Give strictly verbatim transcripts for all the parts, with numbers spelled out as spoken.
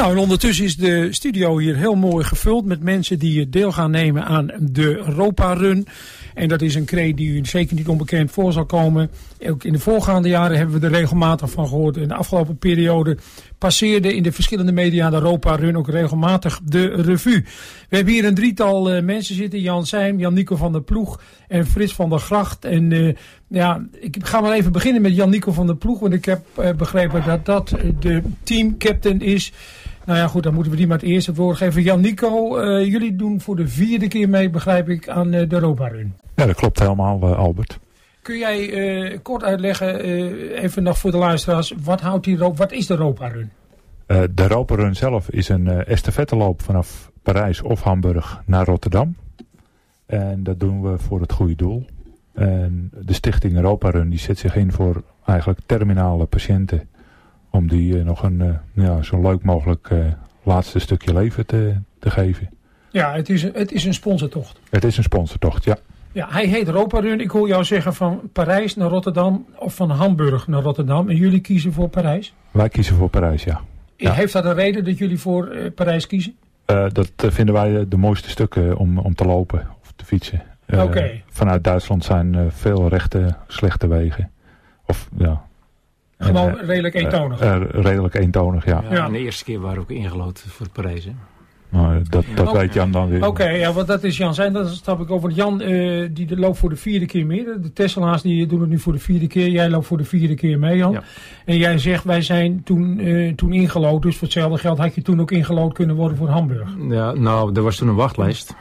Nou, en ondertussen is de studio hier heel mooi gevuld met mensen die deel gaan nemen aan de Europa Run. En dat is een kreet die u zeker niet onbekend voor zal komen. Ook in de voorgaande jaren hebben we er regelmatig van gehoord. In de afgelopen periode passeerde in de verschillende media de Europa Run ook regelmatig de revue. We hebben hier een drietal uh, mensen zitten. Jan Seym, Jan-Nico van der Ploeg en Frits van der Gracht. En uh, ja, ik ga maar even beginnen met Jan-Nico van der Ploeg. Want ik heb uh, begrepen dat dat de teamcaptain is. Nou ja, goed, dan moeten we die maar het eerste woord geven. Jan-Nico, uh, jullie doen voor de vierde keer mee, begrijp ik, aan uh, de Europa Run. Ja, dat klopt helemaal, uh, Albert. Kun jij uh, kort uitleggen, uh, even nog voor de luisteraars, wat, houdt die, wat is de Europa Run? Uh, de Europa Run zelf is een uh, estafetteloop vanaf Parijs of Hamburg naar Rotterdam. En dat doen we voor het goede doel. En de stichting Europa Run die zet zich in voor eigenlijk terminale patiënten. Om die uh, nog een uh, ja, zo leuk mogelijk uh, laatste stukje leven te, te geven. Ja, het is, het is een sponsortocht. Het is een sponsortocht, ja. Ja, hij heet Europa Run. Ik hoor jou zeggen van Parijs naar Rotterdam of van Hamburg naar Rotterdam. En jullie kiezen voor Parijs? Wij kiezen voor Parijs, ja. ja. Heeft dat een reden dat jullie voor uh, Parijs kiezen? Uh, dat uh, vinden wij de mooiste stukken om, om te lopen of te fietsen. Uh, Oké. Okay. Vanuit Duitsland zijn uh, veel rechte, slechte wegen. Of ja... Gewoon en, redelijk eentonig. Uh, uh, redelijk eentonig, ja. ja. En de eerste keer waren we ook ingelood voor Parijs, hè? Nou, dat dat okay. weet Jan dan weer. Oké, okay, ja, want dat is Jan zijn, dat stap ik over. Jan, uh, die loopt voor de vierde keer mee. De Tesla's die doen het nu voor de vierde keer. Jij loopt voor de vierde keer mee, Jan. Ja. En jij zegt, wij zijn toen, uh, toen ingelood. Dus voor hetzelfde geld had je toen ook ingelood kunnen worden voor Hamburg. Ja, nou, er was toen een wachtlijst.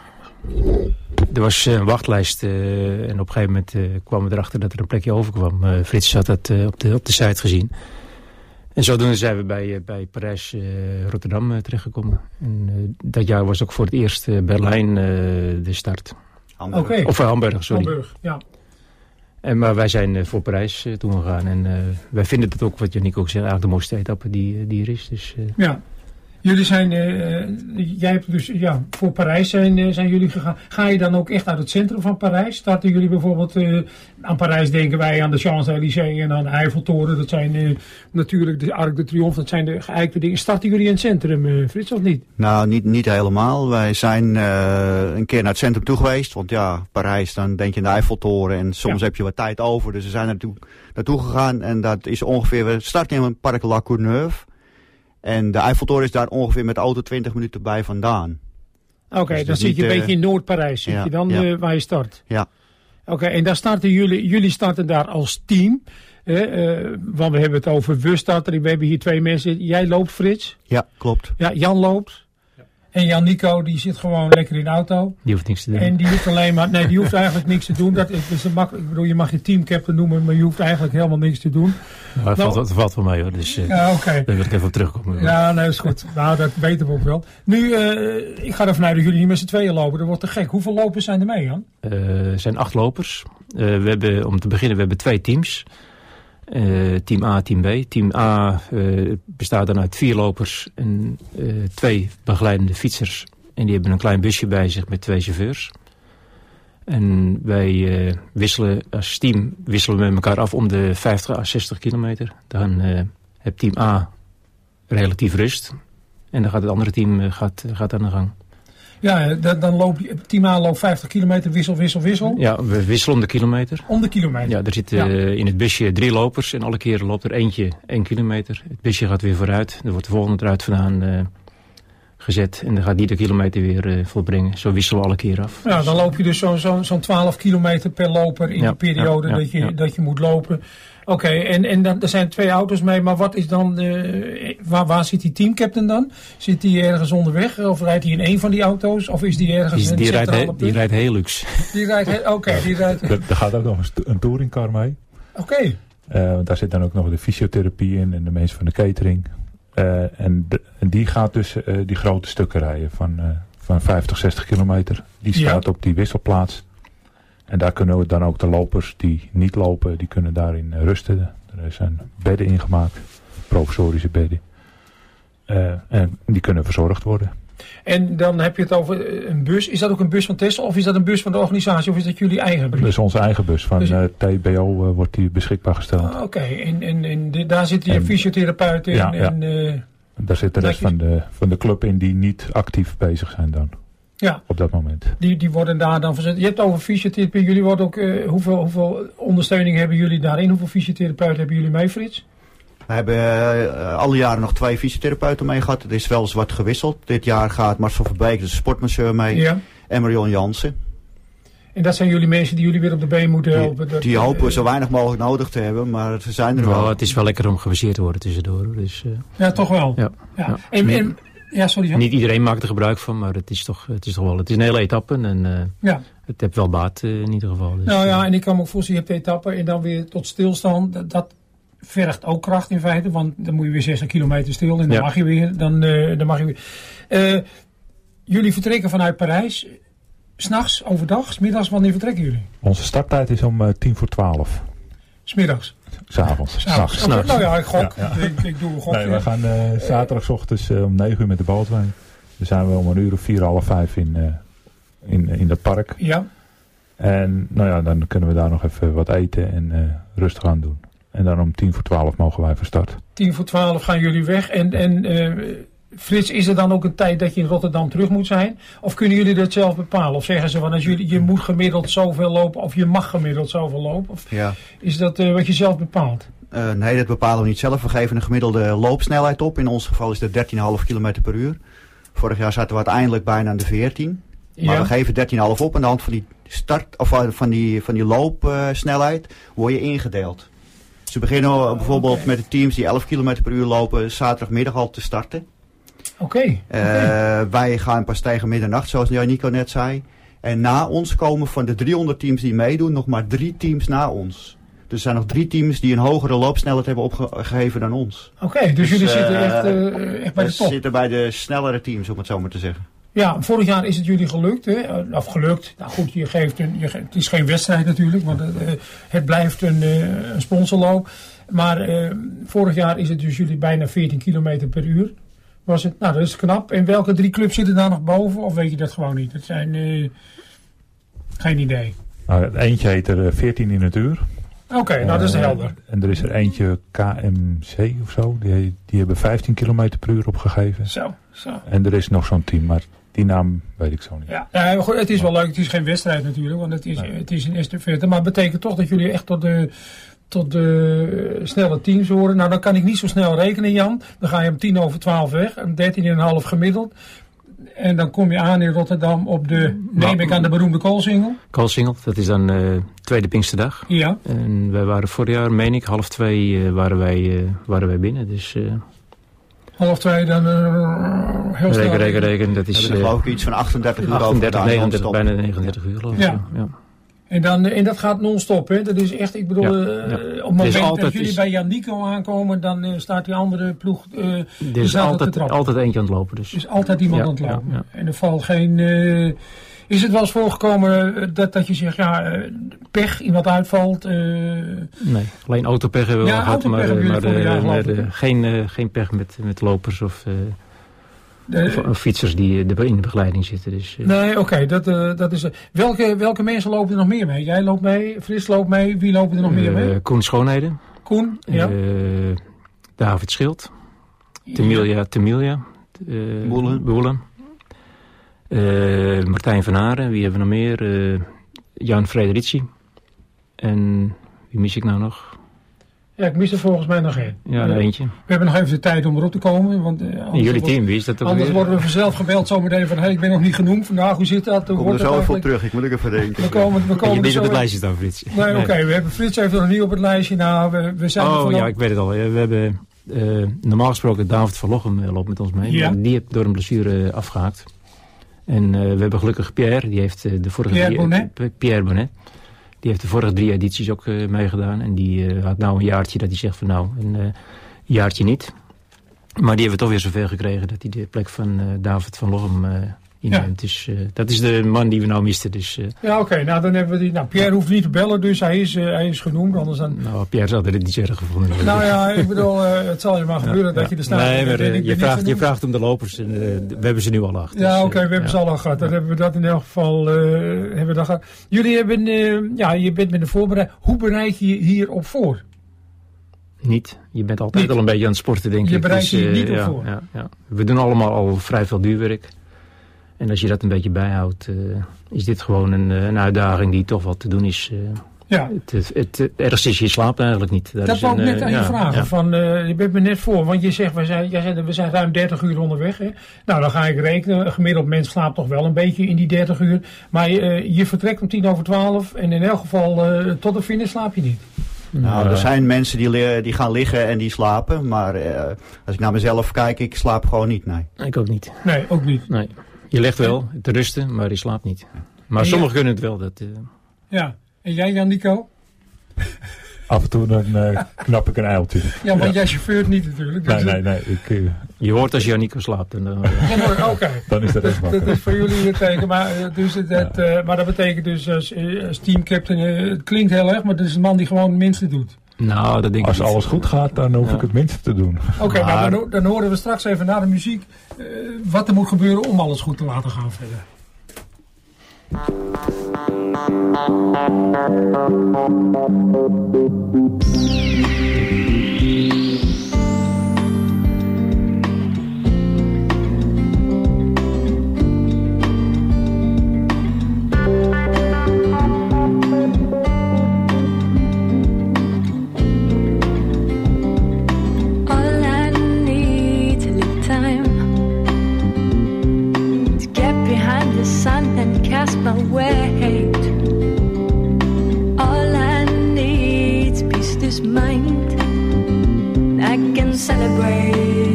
Er was een wachtlijst uh, en op een gegeven moment uh, kwamen we erachter dat er een plekje overkwam. Uh, Frits had dat uh, op, de, op de site gezien. En zodoende zijn we bij, uh, bij Parijs-Rotterdam uh, uh, terechtgekomen. En uh, dat jaar was ook voor het eerst uh, Berlijn uh, de start. Hamburg. Okay. Of uh, Hamburg, sorry. Hamburg, ja. En, maar wij zijn uh, voor Parijs uh, toen gegaan. En uh, wij vinden het ook, wat Jan-Nico ook zegt, eigenlijk de mooiste etappe die, uh, die er is. Dus, uh, ja. Jullie zijn, uh, jij hebt dus, ja, voor Parijs zijn, uh, zijn jullie gegaan. Ga je dan ook echt uit het centrum van Parijs? Starten jullie bijvoorbeeld, uh, aan Parijs denken wij aan de Champs-Élysées en aan de Eiffeltoren. Dat zijn uh, natuurlijk de Arc de Triomphe, dat zijn de geëikte dingen. Starten jullie in het centrum, uh, Frits, of niet? Nou, niet, niet helemaal. Wij zijn uh, een keer naar het centrum toe geweest. Want ja, Parijs, dan denk je aan de Eiffeltoren en soms ja. heb je wat tijd over. Dus we zijn naartoe, naartoe gegaan en dat is ongeveer, we starten in het Parc La Courneuve. En de Eiffeltoren is daar ongeveer met de auto twintig minuten bij vandaan. Oké, okay, dus dan zit je een uh, beetje in Noord-Parijs, zit ja, je dan ja. uh, waar je start. Ja. Oké, okay, en daar starten jullie, jullie starten daar als team. Uh, uh, want we hebben het over we starten, we hebben hier twee mensen. Jij loopt, Frits? Ja, klopt. Ja, Jan loopt. Ja. En Jan-Nico, die zit gewoon lekker in de auto. Die hoeft niks te doen. En die hoeft alleen maar, nee, die hoeft eigenlijk niks te doen. Dat is een makkelijk, ik bedoel, je mag je teamcaptain noemen, maar je hoeft eigenlijk helemaal niks te doen. Nou, dat nou, valt, valt wel mee hoor, dus uh, ja, okay. daar wil ik even op terugkomen. Ja, nee, dat is goed. Nou, dat weten we ook wel. Nu, uh, ik ga ervan uit dat jullie niet met z'n tweeën lopen. Dat wordt te gek. Hoeveel lopers zijn er mee, Jan? Uh, er zijn acht lopers. Uh, we hebben, om te beginnen, we hebben twee teams. Uh, team A, team B. Team A uh, bestaat dan uit vier lopers en uh, twee begeleidende fietsers. En die hebben een klein busje bij zich met twee chauffeurs. En wij uh, wisselen als team wisselen we met elkaar af om de vijftig à zestig kilometer. Dan uh, heeft team A relatief rust. En dan gaat het andere team uh, gaat, gaat aan de gang. Ja, dan loop je, team A loopt vijftig kilometer, wissel, wissel, wissel. Ja, we wisselen om de kilometer. Om de kilometer? Ja, er zitten ja. uh, in het busje drie lopers en alle keren loopt er eentje één kilometer. Het busje gaat weer vooruit. Er wordt de volgende eruit vandaan uh, gezet en dan gaat die de kilometer weer uh, volbrengen. Zo wisselen we alle keer af. Ja, dan loop je dus zo'n zo, zo'n twaalf kilometer per loper in ja, die periode ja, ja, dat, je, ja. dat je moet lopen. Oké, okay, en, en dan, er zijn twee auto's mee, maar wat is dan, uh, waar, waar zit die teamcaptain dan? Zit die ergens onderweg of rijdt hij in één van die auto's? Of is die ergens die, in die, de rijdt he, die rijdt heel luxe. Die rijdt, oké, okay, die rijdt... Er, er gaat ook nog een, een touringcar mee. Oké. Okay. Uh, daar zit dan ook nog de fysiotherapie in en de mensen van de catering. Uh, en, de, en die gaat dus uh, die grote stukken rijden van, uh, van vijftig, zestig kilometer. Die staat ja. op die wisselplaats. En daar kunnen we dan ook de lopers die niet lopen, die kunnen daarin rusten. Er zijn bedden ingemaakt, provisorische bedden. Uh, en die kunnen verzorgd worden. En dan heb je het over een bus. Is dat ook een bus van Tesla of is dat een bus van de organisatie of is dat jullie eigen bus? Dat is onze eigen bus. Van dus, uh, T B O uh, wordt die beschikbaar gesteld. Oké, okay. en, en, en de, daar zitten je fysiotherapeuten in. Ja, ja. En, uh, Daar zit de rest je... van, de, van de club in die niet actief bezig zijn dan. Ja. Op dat moment. Die, die worden daar dan verzet. Je hebt over fysiotherapie. Jullie worden ook, uh, hoeveel, hoeveel ondersteuning hebben jullie daarin? Hoeveel fysiotherapeuten hebben jullie mee, Frits? We hebben uh, alle jaren nog twee fysiotherapeuten mee gehad. Het is wel eens wat gewisseld. Dit jaar gaat Marcel Verbeek, de sportmasseur, mee. Ja. En Marion Jansen. En dat zijn jullie mensen die jullie weer op de been moeten helpen? Die, die hopen we zo weinig mogelijk nodig te hebben, maar ze zijn er well, wel. Het is wel lekker om gebaseerd te worden tussendoor. Dus, uh, ja, toch wel? Ja. ja. ja. En, en, ja sorry. Ja. Niet iedereen maakt er gebruik van, maar het is toch, het is toch wel... Het is een hele etappe en uh, ja. het heeft wel baat uh, in ieder geval. Dus, nou ja, en ik kan me ook voorstellen, je hebt de etappe en dan weer tot stilstand. Dat, dat vergt ook kracht in feite, want dan moet je weer zestig kilometer stil en dan ja. mag je weer. Dan, uh, dan mag je weer. Uh, jullie vertrekken vanuit Parijs... 'S'nachts, overdag, 's middags, wanneer vertrekken jullie? Onze starttijd is om uh, tien voor twaalf. 'S middags? 'S avonds. 's avonds. Okay, nou ja, ik gok. Ja, ja. Ik, ik doe een gok. Nee, we gaan uh, zaterdagochtends uh, om negen uur met de boot mee. Dan zijn we om een uur of vier, half vijf in, uh, in, in dat park. Ja. En nou ja, dan kunnen we daar nog even wat eten en uh, rustig aan doen. En dan om tien voor twaalf mogen wij van start. tien voor twaalf gaan jullie weg en... en uh, Frits, is er dan ook een tijd dat je in Rotterdam terug moet zijn? Of kunnen jullie dat zelf bepalen? Of zeggen ze van als jullie, je moet gemiddeld zoveel lopen of je mag gemiddeld zoveel lopen? Of ja. Is dat uh, wat je zelf bepaalt? Uh, nee, dat bepalen we niet zelf. We geven een gemiddelde loopsnelheid op. In ons geval is dat dertien komma vijf kilometer per uur. Vorig jaar zaten we uiteindelijk bijna aan de veertien. Maar ja. we geven dertien komma vijf op. En aan de hand van die, start, of van die, van die loopsnelheid uh, word je ingedeeld. Ze beginnen uh, bijvoorbeeld okay. met de teams die elf kilometer per uur lopen zaterdagmiddag al te starten. Oké. Okay, okay. uh, wij gaan pas tegen middernacht, zoals Nico net zei. En na ons komen van de driehonderd teams die meedoen nog maar drie teams na ons. Dus er zijn nog drie teams die een hogere loopsnelheid hebben opgegeven dan ons. Oké, okay, dus, dus jullie uh, zitten echt, uh, echt bij de top? We zitten bij de snellere teams, om het zo maar te zeggen. Ja, vorig jaar is het jullie gelukt, hè? Of gelukt. Nou goed, je geeft een, je, het is geen wedstrijd natuurlijk, want uh, het blijft een, uh, een sponsorloop. Maar uh, vorig jaar is het dus jullie bijna veertien kilometer per uur. Was het? Nou, dat is knap. En welke drie clubs zitten daar nog boven? Of weet je dat gewoon niet? Dat zijn... Uh, geen idee. Nou, eentje heet er uh, veertien in het uur. Oké, okay, nou dat is uh, helder. En er is er eentje K M C of zo. Die, die hebben vijftien kilometer per uur opgegeven. Zo, zo. En er is nog zo'n team, maar die naam weet ik zo niet. Ja, ja goed, het is wel leuk. Het is geen wedstrijd natuurlijk, want het is, nee. het is een estafette. Maar het betekent toch dat jullie echt tot de... tot de snelle teams horen. Nou, dan kan ik niet zo snel rekenen, Jan. Dan ga je om tien over twaalf weg. Om dertien komma vijf gemiddeld. En dan kom je aan in Rotterdam op de, neem nou, ik aan de beroemde Koolsingel. Koolsingel, dat is dan uh, tweede Pinksterdag. Ja. En wij waren vorig jaar, meen ik, half twee uh, waren, wij, uh, waren wij binnen. Dus, uh, half twee, dan uh, heel snel. Reken, reken, reken. Dat is ja, geloof ik iets van achtendertig uur achtendertig, negenendertig, bijna negenendertig uur geloof ik. Ja. ja. En, dan, en dat gaat non-stop, hè? Dat is echt, ik bedoel, ja, ja. Uh, op het moment altijd, dat jullie is... bij Jan Nico aankomen, dan uh, staat die andere ploeg uh, er is altijd, altijd eentje aan het lopen. Dus. Er is altijd iemand ja, aan het lopen. Ja, ja. En er valt geen... Uh, is het wel eens voorgekomen uh, dat, dat je zegt, ja, uh, pech, iemand uitvalt? Uh... Nee, alleen autopech hebben we ja, wel gehad, maar, maar, uh, maar uh, geen, uh, geen pech met, met lopers of... Uh, De, of fietsers die in de begeleiding zitten. Dus, uh. Nee, oké. Okay, dat, uh, dat is. Uh, welke, welke mensen lopen er nog meer mee? Jij loopt mee, Frits loopt mee. Wie lopen er nog uh, meer mee? Koen Schoonheden. Koen, ja. Uh, David Schild. Temilia, ja. Temilia. Uh, Boelen. Boelen. Uh, Martijn van Haren. Wie hebben we nog meer? Uh, Jan Frederici. En wie mis ik nou nog? Ja, ik mis er volgens mij nog één. Ja, er eentje. We hebben nog even de tijd om erop te komen. Want, uh, in jullie team, wie is dat ook Anders weer? worden we vanzelf gebeld zometeen van, hé, hey, ik ben nog niet genoemd vandaag, hoe zit dat? Ik kom er zo even terug, ik moet ook even denken. We komen, we komen je bent op het lijstje dan, Frits. Nee, nee. oké, okay, we hebben Frits even nog niet op het lijstje. Nou, we, we zijn oh ja, ik weet het al. We hebben uh, normaal gesproken David van Lochem uh, loopt met ons mee. Ja. Maar die heeft door een blessure uh, afgehaakt. En uh, we hebben gelukkig Pierre, die heeft uh, de vorige... Pierre drie, Bonnet? Uh, Pierre Bonnet. Die heeft de vorige drie edities ook uh, meegedaan. En die uh, had nou een jaartje dat hij zegt van nou, een uh, jaartje niet. Maar die hebben we toch weer zover gekregen dat hij de plek van uh, David van Lochem uh, inneemt. Ja. Dus uh, dat is de man die we nou misten. Dus, uh, ja, oké. Okay, nou, dan hebben we die. Nou, Pierre hoeft niet te bellen, dus hij is, uh, hij is genoemd. Anders dan... Nou, Pierre zou het niet erg gevonden hebben. Nou ja, ik bedoel, uh, het zal je maar gebeuren ja, dat je er staat. Nee, maar uh, je, vraagt, je vraagt om de lopers en uh, we hebben ze nu al achter. Ja, dus, oké, okay, we hebben ja. ze al gehad. Dan ja. hebben we dat in elk geval uh, hebben we dat gehad. Jullie hebben, uh, ja, je bent met de voorbereiding. Hoe bereid je je hierop voor? Niet. Je bent altijd Niet. al een beetje aan het sporten, denk Je ik. bereidt je uh, niet op ja, voor. Ja, ja. We doen allemaal al vrij veel duurwerk. En als je dat een beetje bijhoudt, uh, is dit gewoon een, een uitdaging die toch wat te doen is. Uh, Ja. Het, het, het, het ergste is, je slaapt eigenlijk niet. Daar Dat is wou ik een, net aan uh, je ja, vragen. ja. Van, uh, je bent me net voor, want je zegt, we zijn, jij zei, we zijn ruim dertig uur onderweg. Hè? Nou, dan ga ik rekenen. Een gemiddeld mens slaapt toch wel een beetje in die dertig uur. Maar uh, je vertrekt om tien over twaalf en in elk geval uh, tot de finish slaap je niet. Nou, Uh, er zijn mensen die, li- die gaan liggen en die slapen. Maar uh, als ik naar mezelf kijk, ik slaap gewoon niet, nee. Ik ook niet. Nee, ook niet. Nee. Je legt wel te rusten, maar je slaapt niet. Maar En sommigen jij- kunnen het wel. Dat, uh, Ja. En jij dan, Nico? Af en toe dan uh, knap ik een eiltje. Ja, want jij chauffeurt niet natuurlijk. Dus Nee, nee, nee. Ik, uh, je hoort als Janico slaapt. En, uh, Oké. Okay. dan is dat echt Dat makkelijk. is voor jullie het teken. Maar, uh, dus het, het, uh, maar dat betekent dus als, uh, als teamcaptain, uh, het klinkt heel erg, maar het is een man die gewoon het minste doet. nou, dat denk Als ik niet. alles goed gaat, dan hoef Ja. ik het minste te doen. Oké, okay, Maar- nou, dan, dan horen we straks even na de muziek uh, wat er moet gebeuren om alles goed te laten gaan verder. All I need a little time to get behind the sun and cast my weight. All I need is peace this mind. I can celebrate.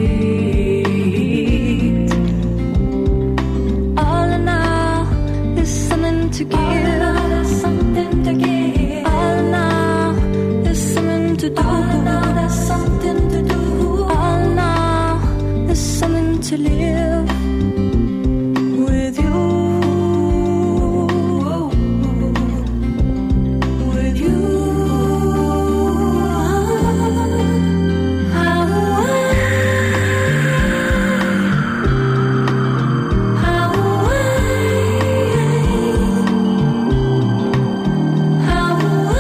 All in all, there's something to give. All in all, there's something to give. All in all, there's something to do. All in all, there's something to do. All in all, there's something to live with you. With you. How I, how I, how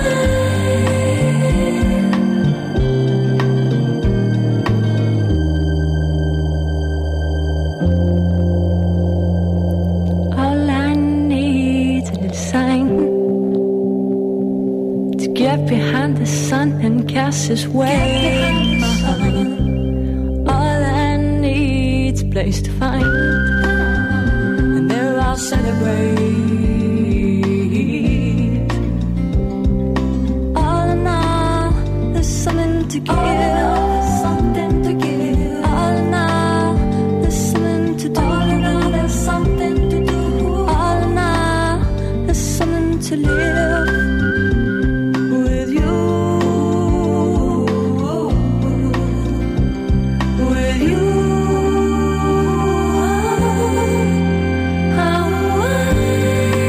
all I need is a little sign to get behind the sun and cast his way. All I need's a place to find, and there I'll celebrate. All in all, there's something to give. Something to give. All in all, there's something to do. All in all, there's something to do. All in all, there's something to live with you. With you. How I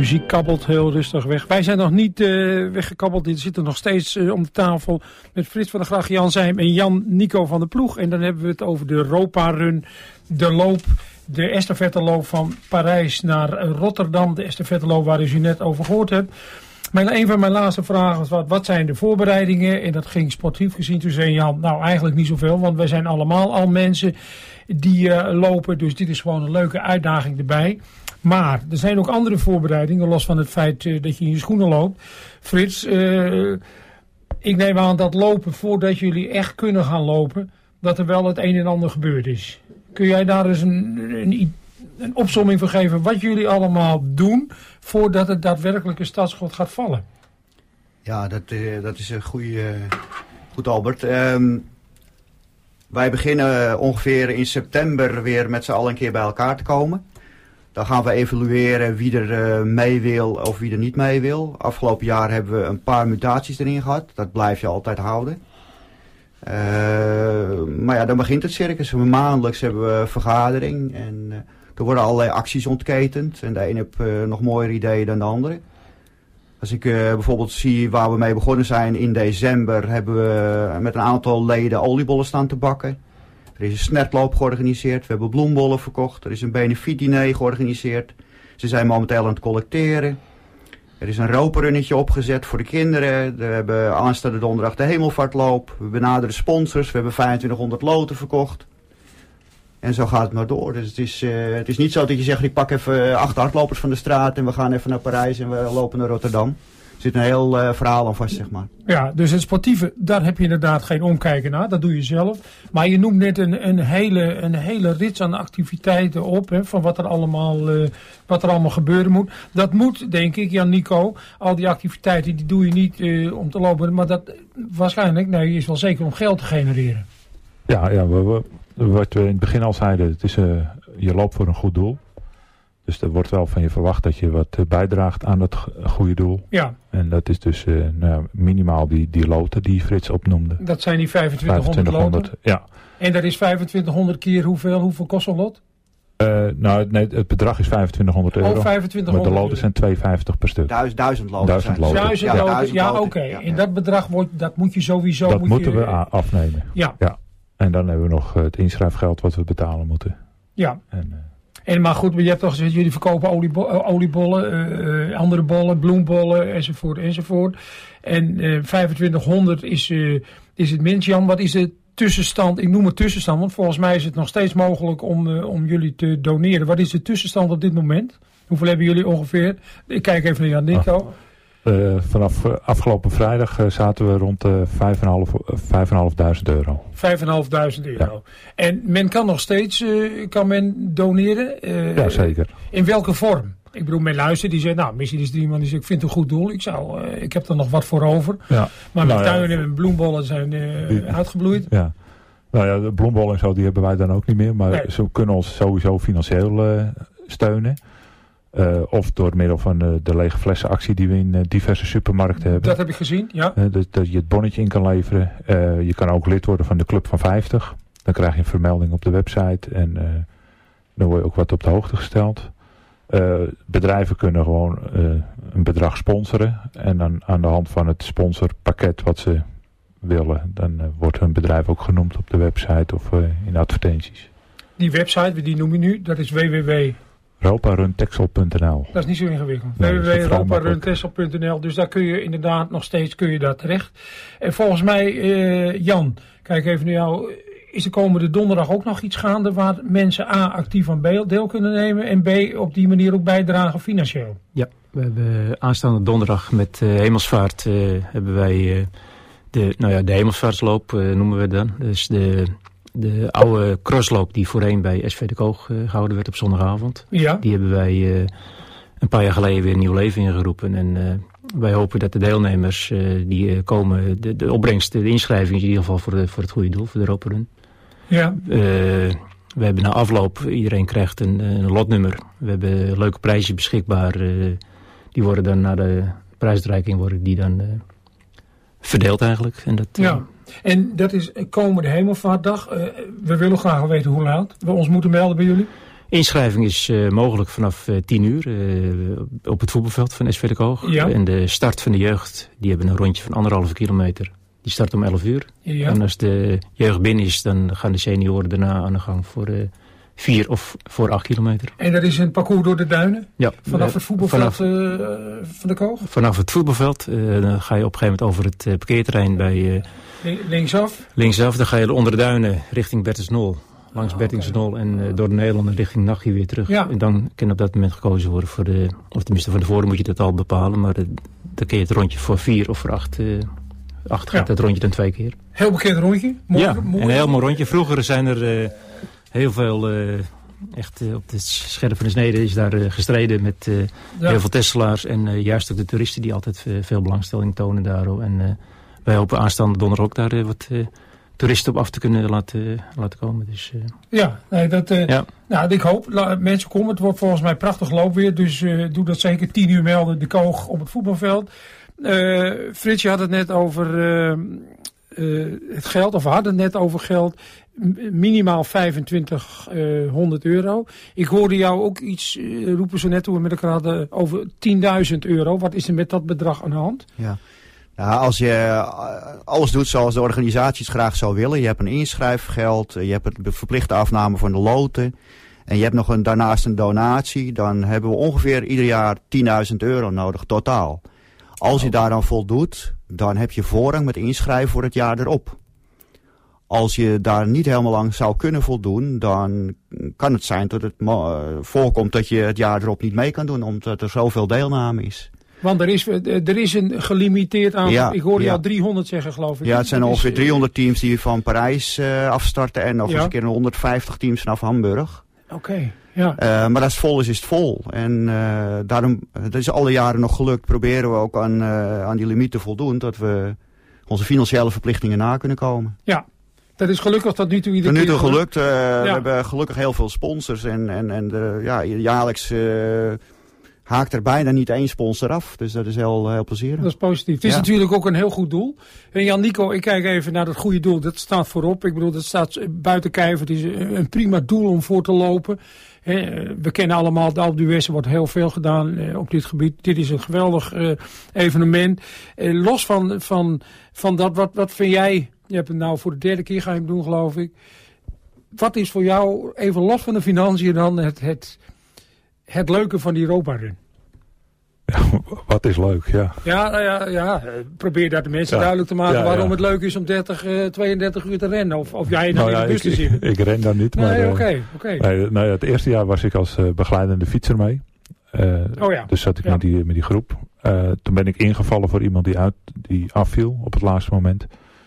muziek kabbelt heel rustig weg. Wij zijn nog niet uh, weggekabbeld. We zitten nog steeds uh, om de tafel met Frits van der Graag, Jan Zijm en Jan Nico van der Ploeg. En dan hebben we het over de Europa Run, de loop, de estafetteloop van Parijs naar Rotterdam. De estafetteloop waar u net over gehoord hebt. Mijn, een van mijn laatste vragen was, wat, wat zijn de voorbereidingen? En dat ging sportief gezien. Toen zei Jan, nou eigenlijk niet zoveel, want wij zijn allemaal al mensen die uh, lopen. Dus dit is gewoon een leuke uitdaging erbij. Maar er zijn ook andere voorbereidingen, los van het feit uh, dat je in je schoenen loopt. Frits, uh, ik neem aan dat lopen, voordat jullie echt kunnen gaan lopen, dat er wel het een en ander gebeurd is. Kun jij daar eens een, een, een opsomming van geven wat jullie allemaal doen voordat het daadwerkelijke startschot gaat vallen? Ja, dat, uh, dat is een goede, uh, goed Albert. Um, wij beginnen ongeveer in september weer met z'n allen een keer bij elkaar te komen. Dan gaan we evalueren wie er uh, mee wil of wie er niet mee wil. Afgelopen jaar hebben we een paar mutaties erin gehad. Dat blijf je altijd houden. Uh, maar ja, dan begint het circus. Maandelijks hebben we een vergadering. En uh, er worden allerlei acties ontketend. En de een heeft uh, nog mooiere ideeën dan de andere. Als ik uh, bijvoorbeeld zie waar we mee begonnen zijn in december, hebben we met een aantal leden oliebollen staan te bakken. Er is een snertloop georganiseerd, we hebben bloembollen verkocht, er is een benefietdiner georganiseerd. Ze zijn momenteel aan het collecteren. Er is een roperunnetje opgezet voor de kinderen. We hebben aanstaande donderdag de hemelvaartloop. We benaderen sponsors, we hebben vijfentwintighonderd loten verkocht. En zo gaat het maar door. Dus het is, uh, het is niet zo dat je zegt, ik pak even acht hardlopers van de straat en we gaan even naar Parijs en we lopen naar Rotterdam. Er zit een heel uh, verhaal aan vast, zeg maar. Ja, dus het sportieve, daar heb je inderdaad geen omkijken naar. Dat doe je zelf. Maar je noemt net een, een, hele, een hele rits aan activiteiten op. Hè, van wat er, allemaal, uh, wat er allemaal gebeuren moet. Dat moet, denk ik, Jan Nico. Al die activiteiten, die doe je niet uh, om te lopen. Maar dat waarschijnlijk, nee, is wel zeker om geld te genereren. Ja, ja we, we, wat we in het begin al zeiden. Het is, uh, je loopt voor een goed doel. Dus er wordt wel van je verwacht dat je wat bijdraagt aan dat goede doel. Ja. En dat is dus uh, nou, minimaal die, die loten die Frits opnoemde. Dat zijn die vijfentwintighonderd loten? Ja. En dat is vijfentwintighonderd keer hoeveel? Hoeveel kost een lot? Uh, nou, nee, het bedrag is vijfentwintighonderd euro. Oh, vijfentwintighonderd maar de loten zijn twee vijftig per stuk. Duizend, duizend loten. Duizend loten. Duizend ja, loten. Ja, oké. Okay. Ja, en dat bedrag wordt, dat moet je sowieso... Dat moet moeten je, we afnemen. Ja. ja. En dan hebben we nog het inschrijfgeld wat we betalen moeten. Ja. En, uh, En maar goed, je hebt toch gezegd, jullie verkopen oliebo- oliebollen, uh, andere bollen, bloembollen, enzovoort, enzovoort. En uh, vijfentwintighonderd is, uh, is het minst. Jan, wat is de tussenstand? Ik noem het tussenstand, want volgens mij is het nog steeds mogelijk om, uh, om jullie te doneren. Wat is de tussenstand op dit moment? Hoeveel hebben jullie ongeveer? Ik kijk even naar Jan Nico. Oh. Uh, vanaf uh, afgelopen vrijdag uh, zaten we rond de vijfduizend euro. vijfduizend euro. Ja. En men kan nog steeds uh, kan men doneren? Uh, ja, zeker. In welke vorm? Ik bedoel, men luistert, die zegt, nou, misschien is er iemand die zegt, ik vind het een goed doel. Ik, zou, uh, ik heb er nog wat voor over. Ja. Maar mijn nou, tuinen ja. en bloembollen zijn uh, die, uitgebloeid. Ja. Nou ja, de bloembollen en zo, die hebben wij dan ook niet meer. Maar nee. Ze kunnen ons sowieso financieel uh, steunen. Uh, of door middel van uh, de lege flessenactie die we in uh, diverse supermarkten hebben. Dat heb ik gezien, ja. Uh, dat, dat je het bonnetje in kan leveren. Uh, je kan ook lid worden van de Club van vijftig. Dan krijg je een vermelding op de website. En uh, dan word je ook wat op de hoogte gesteld. Uh, bedrijven kunnen gewoon uh, een bedrag sponsoren. En dan aan de hand van het sponsorpakket wat ze willen. Dan uh, wordt hun bedrijf ook genoemd op de website of uh, in advertenties. Die website, die noem je nu, dat is w w w punt roparuntexel punt n l. Dat is niet zo ingewikkeld. Nee, w w w punt roparuntexel punt n l. Dus daar kun je inderdaad nog steeds kun je daar terecht. En volgens mij, uh, Jan, kijk even naar jou. Is de komende donderdag ook nog iets gaande waar mensen A actief aan deel kunnen nemen en B op die manier ook bijdragen financieel? Ja, we hebben aanstaande donderdag met uh, Hemelsvaart uh, hebben wij uh, de, nou ja, de Hemelsvaartsloop uh, noemen we dan. Dus de... De oude crossloop die voorheen bij S V de Koog uh, gehouden werd op zondagavond. Ja. Die hebben wij uh, een paar jaar geleden weer nieuw leven ingeroepen. En uh, wij hopen dat de deelnemers uh, die uh, komen, de, de opbrengst, de inschrijving is in ieder geval voor, de, voor het goede doel, voor de Europa Run. Ja. Uh, we hebben na afloop, iedereen krijgt een, een lotnummer. We hebben leuke prijzen beschikbaar. Uh, die worden dan na de prijsuitreiking worden die dan uh, verdeeld eigenlijk. En dat, uh, ja. En dat is komende Hemelvaartdag. Uh, we willen graag weten hoe laat we ons moeten melden bij jullie. Inschrijving is uh, mogelijk vanaf uh, tien uur uh, op het voetbalveld van S V de Koog. Ja. En de start van de jeugd, die hebben een rondje van anderhalve kilometer. Die start om elf uur. Ja. En als de jeugd binnen is, dan gaan de senioren daarna aan de gang voor uh, vier of voor acht kilometer. En dat is een parcours door de duinen? Ja. Vanaf uh, het voetbalveld vanaf, uh, van de Koog? Vanaf het voetbalveld. Uh, dan ga je op een gegeven moment over het uh, parkeerterrein bij uh, linksaf? Linksaf, dan ga je onder de duinen richting Bertensnol. Langs oh, Bertensnol okay. en uh, door de Nederlanden richting Nachtje weer terug. Ja. En dan kan op dat moment gekozen worden voor de... Of tenminste van tevoren moet je dat al bepalen. Maar uh, dan kun je het rondje voor vier of voor acht... Uh, acht gaat ja. dat rondje dan twee keer. Heel bekend rondje? Mooi, ja, mooi. een heel mooi rondje. Vroeger zijn er uh, heel veel... Uh, echt uh, op de scherp van de snede is daar uh, gestreden met uh, ja. heel veel Tesselaars. En uh, juist ook de toeristen die altijd uh, veel belangstelling tonen daarop. En uh, wij hopen aanstaande donderdag ook daar uh, wat... Uh, toeristen op af te kunnen laten, laten komen. Dus, uh... Ja, nee, dat, uh, ja, nou, ik hoop. La, mensen komen. Het wordt volgens mij prachtig loopweer. Dus uh, doe dat zeker. tien uur melden. De Koog op het voetbalveld. Uh, Frits, je had het net over uh, uh, het geld. Of we hadden het net over geld. Minimaal vijfentwintighonderd euro. Ik hoorde jou ook iets uh, roepen zo net toen we met elkaar hadden over tienduizend euro. Wat is er met dat bedrag aan de hand? Ja. Nou, als je alles doet zoals de organisaties graag zou willen. Je hebt een inschrijfgeld, je hebt een verplichte afname van de loten. En je hebt nog een, daarnaast een donatie. Dan hebben we ongeveer ieder jaar tienduizend euro nodig totaal. Als je daar dan voldoet, dan heb je voorrang met inschrijven voor het jaar erop. Als je daar niet helemaal lang zou kunnen voldoen, dan kan het zijn dat het voorkomt dat je het jaar erop niet mee kan doen. Omdat er zoveel deelname is. Want er is, er is een gelimiteerd aantal, ja, ik hoorde ja. jou driehonderd zeggen geloof ik. Ja, het zijn dat ongeveer is, driehonderd teams die van Parijs uh, afstarten en nog ja. eens een keer honderdvijftig teams vanaf Hamburg. Oké, okay, ja. Uh, maar als het vol is, is het vol. En uh, daarom, dat is alle jaren nog gelukt, proberen we ook aan, uh, aan die limiet te voldoen, dat we onze financiële verplichtingen na kunnen komen. Ja. Dat is gelukkig tot nu toe iedere keer. Tot nu toe gelukt. Uh, ja. We hebben gelukkig heel veel sponsors en, en, en de, ja, jaarlijks... Uh, haakt er bijna niet één sponsor af. Dus dat is heel, heel plezierig. Dat is positief. Het is ja. natuurlijk ook een heel goed doel. En Jan Nico, ik kijk even naar dat goede doel. Dat staat voorop. Ik bedoel, dat staat buiten kijf. Het is een prima doel om voor te lopen. We kennen allemaal, de Alpe d'Huez wordt heel veel gedaan op dit gebied. Dit is een geweldig evenement. Los van, van, van dat, wat, wat vind jij... Je hebt het nou voor de derde keer ga je hem doen, geloof ik. Wat is voor jou, even los van de financiën dan, het... het Het leuke van die Europa-run. Ja, wat is leuk, ja. Ja, ja, ja. Probeer dat de mensen ja. duidelijk te maken ja, waarom ja. het leuk is om dertig, uh, tweeëndertig uur te rennen. Of, of jij dan nou in ja, de bus ik, te zitten. Ik, ik ren dan niet, maar... Nee, uh, oké, oké. Nee, nou ja, het eerste jaar was ik als uh, begeleidende fietser mee. Uh, oh ja. Dus zat ik ja. met, die, met die groep. Uh, toen ben ik ingevallen voor iemand die, uit, die afviel op het laatste moment.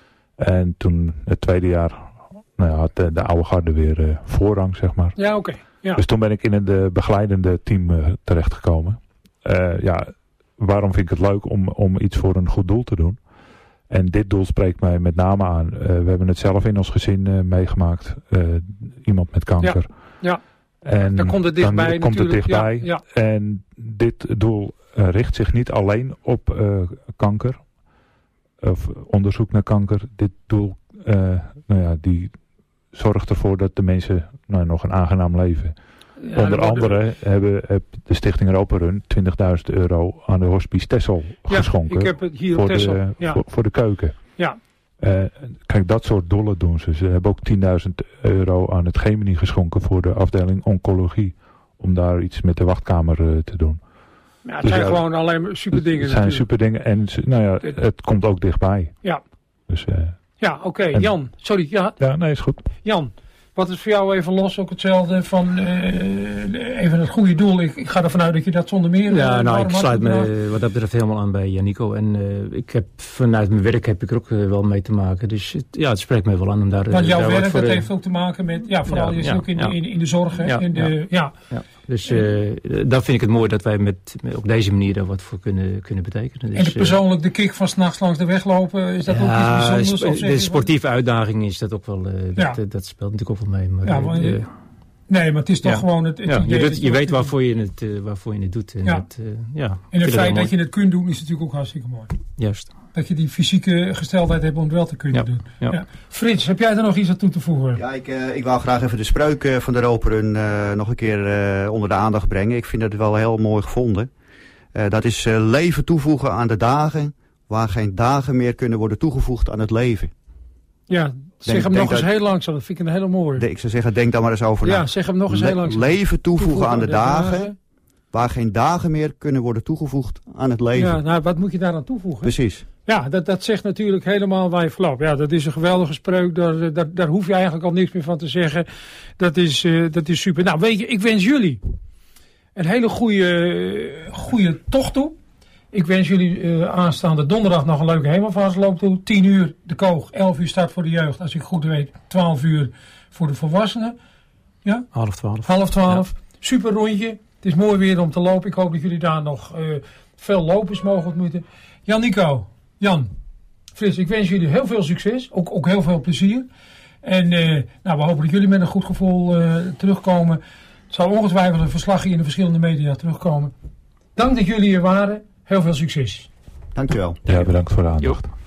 En toen het tweede jaar nou ja, had de, de oude garde weer uh, voorrang, zeg maar. Ja, oké. Okay. Ja. Dus toen ben ik in het uh, begeleidende team uh, terechtgekomen. Uh, ja, waarom vind ik het leuk om, om iets voor een goed doel te doen? En dit doel spreekt mij met name aan. Uh, we hebben het zelf in ons gezin uh, meegemaakt. Uh, iemand met kanker. Ja, ja. En dan komt het dichtbij dan komt natuurlijk. het dichtbij. Ja, ja. En dit doel uh, richt zich niet alleen op uh, kanker. Of onderzoek naar kanker. Dit doel, uh, nou ja, die... zorgt ervoor dat de mensen nou, nog een aangenaam leven. Ja, Onder andere hebben heb de Stichting Europa Run twintigduizend euro aan de Hospice Texel ja, geschonken. Ik heb het hier voor, op Texel. De, ja. voor, voor de keuken. Ja. Uh, kijk, dat soort doelen doen ze. Ze hebben ook tienduizend euro aan het Gemini geschonken voor de afdeling oncologie. Om daar iets met de wachtkamer uh, te doen. Ja, het dus zijn ja, gewoon alleen maar super dingen. Het zijn natuurlijk. super dingen en nou ja, het, het komt ook dichtbij. Ja. Dus... Uh, Ja, oké. Okay. Jan, sorry. Ja. ja, nee, is goed. Jan, wat is voor jou even los ook hetzelfde van uh, even het goede doel? Ik, ik ga ervan uit dat je dat zonder meer... Ja, uh, nou, ik sluit me wat dat betreft helemaal aan bij Janico. En uh, ik heb vanuit mijn werk heb ik er ook uh, wel mee te maken. Dus het, ja, het spreekt me wel aan om daar... Want jouw daar werk, voor, dat uh, heeft ook te maken met... Ja, vooral ja, je ja, ook in, ja. in, in de zorg. Hè? Ja, in de, ja. ja. ja. Dus uh, dan vind ik het mooi dat wij met, met op deze manier daar wat voor kunnen, kunnen betekenen. Dus, en de persoonlijk de kick van 's nachts langs de weg lopen, is dat ja, ook iets bijzonders? Sp- de sportieve wat? uitdaging is dat ook wel, uh, ja. dat, dat speelt natuurlijk ook wel mee. Maar, ja, maar, uh, nee, maar het is toch ja. gewoon het, het ja, idee. Je, doet, je, je weet waarvoor je, het, uh, waarvoor je het doet. En, ja. het, uh, ja, en het feit dat je het kunt doen is natuurlijk ook hartstikke mooi. Juist. dat je die fysieke gesteldheid hebt om het wel te kunnen Ja, doen. ja. Ja. Frits, heb jij er nog iets aan toe te voegen? Ja, ik, uh, ik wou graag even de spreuk uh, van de Roperun uh, nog een keer uh, onder de aandacht brengen. Ik vind het wel heel mooi gevonden. Uh, dat is uh, leven toevoegen aan de dagen, waar geen dagen meer kunnen worden toegevoegd aan het leven. Ja, zeg Denk- hem denk nog eens dat- heel langzaam. Dat vind ik een hele mooie. De, ik zou zeggen, denk daar maar eens over na. Ja, zeg hem nog eens Le- heel langzaam. Leven toevoegen aan de dagen, waar geen dagen meer kunnen worden toegevoegd aan het leven. Ja, nou, wat moet je daaraan toevoegen? Precies. Ja, dat, dat zegt natuurlijk helemaal waar je verloopt. Ja, dat is een geweldige spreuk. Daar, daar, daar hoef je eigenlijk al niks meer van te zeggen. Dat is, uh, dat is super. Nou, weet je, ik wens jullie een hele goede, goede tocht toe. Ik wens jullie uh, aanstaande donderdag nog een leuke hemelvaartsloop toe. tien uur de Koog, elf uur start voor de jeugd. Als ik goed weet, twaalf uur voor de volwassenen. Ja? Half twaalf. Half twaalf. Super rondje. Het is mooi weer om te lopen. Ik hoop dat jullie daar nog uh, veel lopers mogen ontmoeten. Jan Nico, Jan, Frits, ik wens jullie heel veel succes. Ook, ook heel veel plezier. En uh, nou, we hopen dat jullie met een goed gevoel uh, terugkomen. Het zal ongetwijfeld een verslag in de verschillende media terugkomen. Dank dat jullie hier waren. Heel veel succes. Dankjewel. Ja, bedankt voor de aandacht. Jo.